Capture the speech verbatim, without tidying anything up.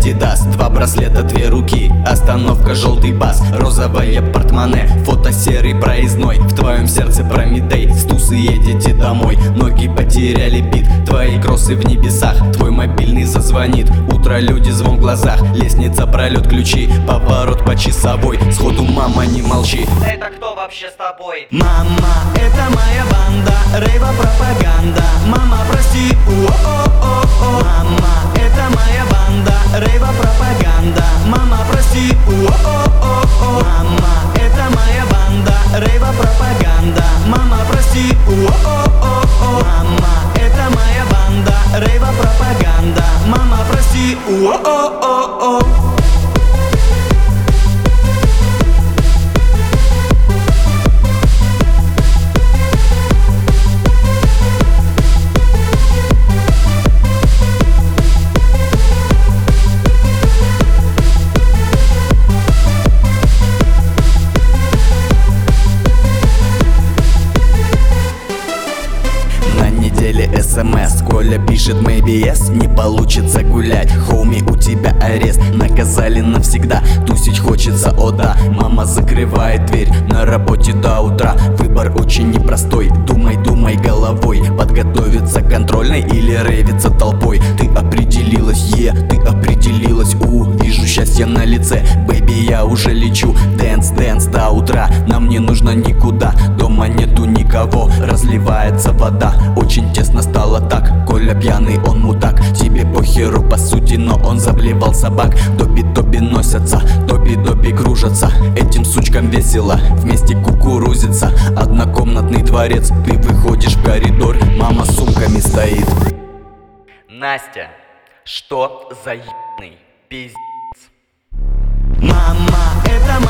Адидас, два браслета, две руки, остановка желтый бас, розовое портмоне, фото серый проездной, в твоем сердце Прометей, с тусы едете домой, ноги потеряли бит, твои кроссы в небесах, твой мобильный зазвонит, утро, люди, звон в глазах, лестница, пролет, ключи, поворот по часовой, сходу мама не молчи. Это кто вообще с тобой? Мама, это моя банда, рейва пропаганда, мама, прости, у-о-о-о. Мама, это моя банда, рейва пропаганда, мама, прости, у-о-о-о. Мама, это моя банда, рейва пропаганда, мама, прости, у-о-о-о. Мама, это моя банда, рейва пропаганда, мама, прости, у-о-о-о. СМС, Коля пишет maybe yes, не получится гулять, хоуми, у тебя арест, наказали навсегда, тусить хочется, о да. Мама закрывает дверь, на работе до утра, выбор очень непростой, думай, думай головой, подготовиться к контрольной или рейвиться толпой. Ты определилась, е, yeah, ты определилась, у, вижу счастье на лице, бэйби, я уже лечу, дэнс, дэнс до утра, нам не нужно никуда, дома нету никого, разливается вода, очень тесно стало так, Коля пьяный, он мудак, тебе похеру по сути, но он заблевал собак. Тоби-тоби носятся, тоби-доби кружатся, этим сучкам весело, вместе кукурузится. Однокомнатный дворец, ты выходишь в коридор, мама с сумками стоит. Настя, что за ебаный пиздец? Мама, это